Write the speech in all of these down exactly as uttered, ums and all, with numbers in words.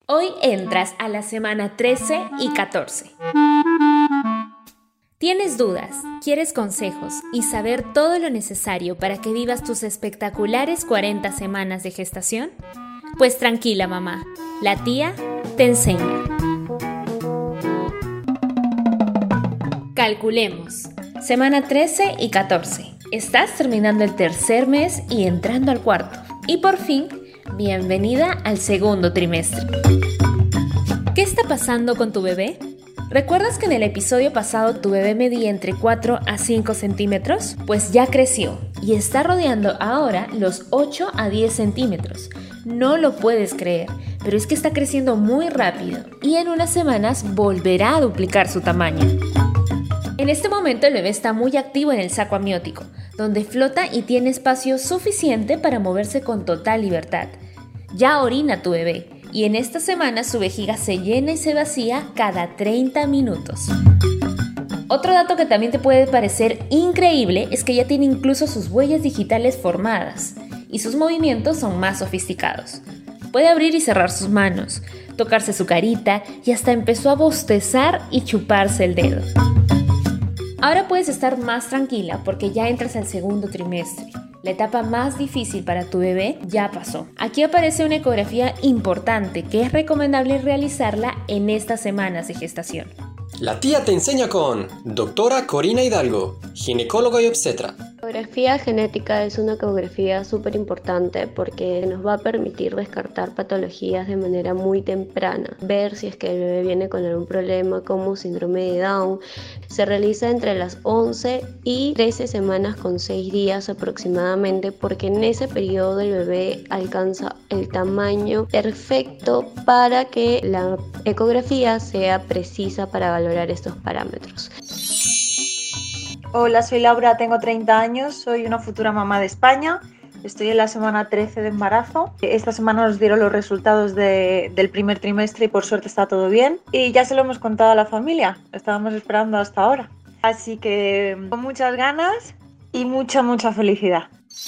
Hoy entras a la semana trece y catorce. ¿Tienes dudas, quieres consejos y saber todo lo necesario para que vivas tus espectaculares cuarenta semanas de gestación? Pues tranquila, mamá, la tía te enseña. Calculemos. Semana trece y catorce. Estás terminando el tercer mes y entrando al cuarto. Y por fin, bienvenida al segundo trimestre. ¿Qué está pasando con tu bebé? ¿Recuerdas que en el episodio pasado tu bebé medía entre cuatro a cinco centímetros? Pues ya creció y está rodeando ahora los ocho a diez centímetros. No lo puedes creer, pero es que está creciendo muy rápido y en unas semanas volverá a duplicar su tamaño. En este momento el bebé está muy activo en el saco amniótico, donde flota y tiene espacio suficiente para moverse con total libertad. Ya orina tu bebé. Y en esta semana su vejiga se llena y se vacía cada treinta minutos. Otro dato que también te puede parecer increíble es que ya tiene incluso sus huellas digitales formadas y sus movimientos son más sofisticados. Puede abrir y cerrar sus manos, tocarse su carita y hasta empezó a bostezar y chuparse el dedo. Ahora puedes estar más tranquila porque ya entras al segundo trimestre. La etapa más difícil para tu bebé ya pasó. Aquí aparece una ecografía importante que es recomendable realizarla en estas semanas de gestación. La tía te enseña con doctora Corina Hidalgo, ginecóloga y obstetra. La ecografía genética es una ecografía súper importante porque nos va a permitir descartar patologías de manera muy temprana, ver si es que el bebé viene con algún problema como síndrome de Down. Se realiza entre las once y trece semanas con seis días aproximadamente porque en ese periodo el bebé alcanza el tamaño perfecto para que la ecografía sea precisa para valorar estos parámetros. Hola, soy Laura, tengo treinta años, soy una futura mamá de España. Estoy en la semana trece de embarazo. Esta semana nos dieron los resultados de, del primer trimestre y por suerte está todo bien. Y ya se lo hemos contado a la familia, estábamos esperando hasta ahora. Así que con muchas ganas y mucha, mucha felicidad.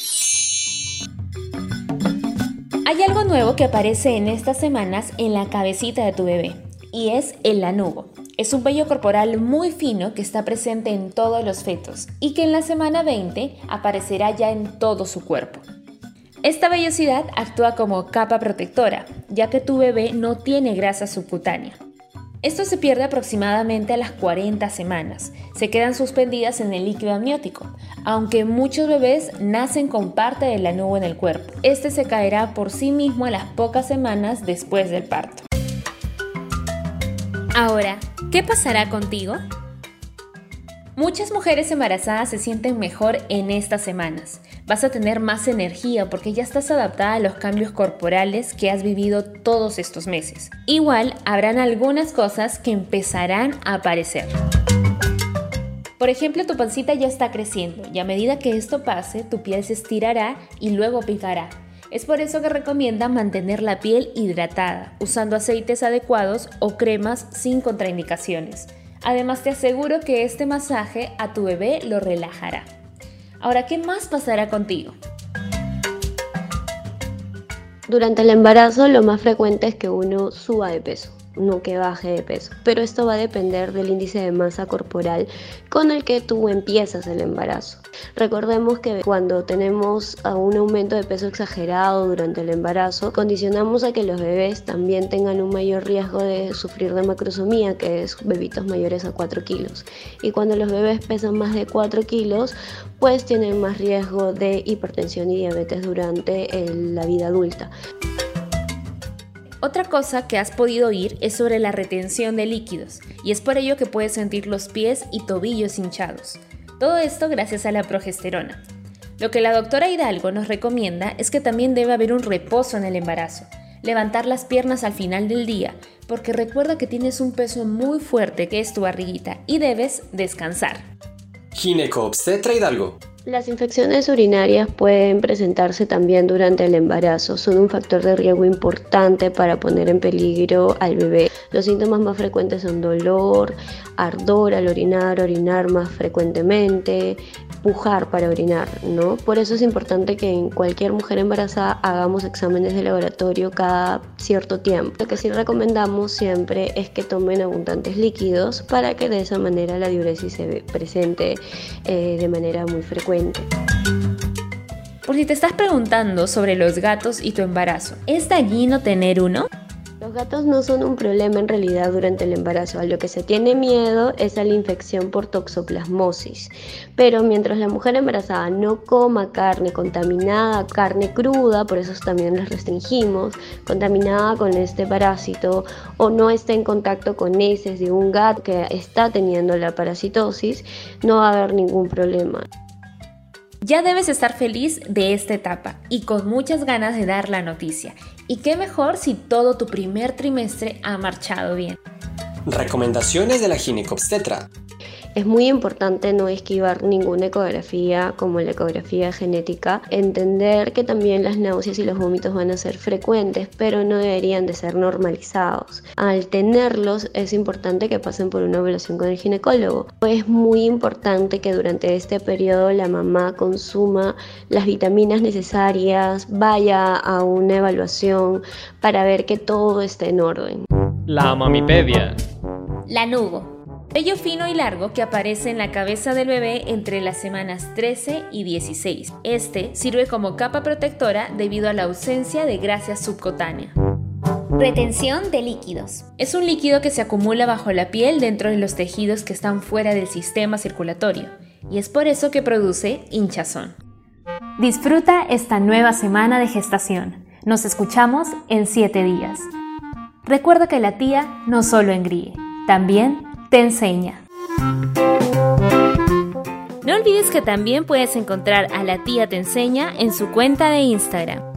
Hay algo nuevo que aparece en estas semanas en la cabecita de tu bebé y es el lanugo. Es un vello corporal muy fino que está presente en todos los fetos y que en la semana veinte aparecerá ya en todo su cuerpo. Esta vellosidad actúa como capa protectora, ya que tu bebé no tiene grasa subcutánea. Esto se pierde aproximadamente a las cuarenta semanas. Se quedan suspendidas en el líquido amniótico, aunque muchos bebés nacen con parte del lanugo en el cuerpo. Este se caerá por sí mismo a las pocas semanas después del parto. Ahora, ¿qué pasará contigo? Muchas mujeres embarazadas se sienten mejor en estas semanas. Vas a tener más energía porque ya estás adaptada a los cambios corporales que has vivido todos estos meses. Igual, habrán algunas cosas que empezarán a aparecer. Por ejemplo, tu pancita ya está creciendo y a medida que esto pase, tu piel se estirará y luego picará. Es por eso que recomienda mantener la piel hidratada, usando aceites adecuados o cremas sin contraindicaciones. Además, te aseguro que este masaje a tu bebé lo relajará. Ahora, ¿qué más pasará contigo? Durante el embarazo, lo más frecuente es que uno suba de peso, no que baje de peso, pero esto va a depender del índice de masa corporal con el que tú empiezas el embarazo. Recordemos que cuando tenemos un aumento de peso exagerado durante el embarazo, condicionamos a que los bebés también tengan un mayor riesgo de sufrir de macrosomía, que es bebitos mayores a cuatro kilos. Y cuando los bebés pesan más de cuatro kilos, pues tienen más riesgo de hipertensión y diabetes durante el, la vida adulta. Otra cosa que has podido oír es sobre la retención de líquidos, y es por ello que puedes sentir los pies y tobillos hinchados. Todo esto gracias a la progesterona. Lo que la doctora Hidalgo nos recomienda es que también debe haber un reposo en el embarazo, levantar las piernas al final del día, porque recuerda que tienes un peso muy fuerte que es tu barriguita y debes descansar. Gineco Obstetra Hidalgo, Las infecciones urinarias pueden presentarse también durante el embarazo. Son un factor de riesgo importante para poner en peligro al bebé. Los síntomas más frecuentes son dolor, ardor al orinar, orinar más frecuentemente, pujar para orinar, ¿no? Por eso es importante que en cualquier mujer embarazada hagamos exámenes de laboratorio cada cierto tiempo. Lo que sí recomendamos siempre es que tomen abundantes líquidos para que de esa manera la diuresis se presente eh, de manera muy frecuente. Por si te estás preguntando sobre los gatos y tu embarazo, ¿es dañino tener uno? Los gatos no son un problema en realidad durante el embarazo. A lo que se tiene miedo es a la infección por toxoplasmosis. Pero mientras la mujer embarazada no coma carne contaminada, carne cruda, por eso también les restringimos, contaminada con este parásito, o no esté en contacto con heces de un gato que está teniendo la parasitosis, no va a haber ningún problema. Ya debes estar feliz de esta etapa y con muchas ganas de dar la noticia. Y qué mejor si todo tu primer trimestre ha marchado bien. Recomendaciones de la ginecobstetra. Es muy importante no esquivar ninguna ecografía como la ecografía genética, entender que también las náuseas y los vómitos van a ser frecuentes, pero no deberían de ser normalizados. Al tenerlos es importante que pasen por una evaluación con el ginecólogo. Es muy importante que durante este periodo la mamá consuma las vitaminas necesarias, vaya a una evaluación para ver que todo esté en orden. La mamipedia. Lanugo. Vello fino y largo que aparece en la cabeza del bebé entre las semanas trece y dieciséis. Este sirve como capa protectora debido a la ausencia de grasa subcutánea. Retención de líquidos. Es un líquido que se acumula bajo la piel dentro de los tejidos que están fuera del sistema circulatorio y es por eso que produce hinchazón. Disfruta esta nueva semana de gestación. Nos escuchamos en siete días. Recuerda que la tía no solo engríe, también te enseña. No olvides que también puedes encontrar a La Tía Te Enseña en su cuenta de Instagram.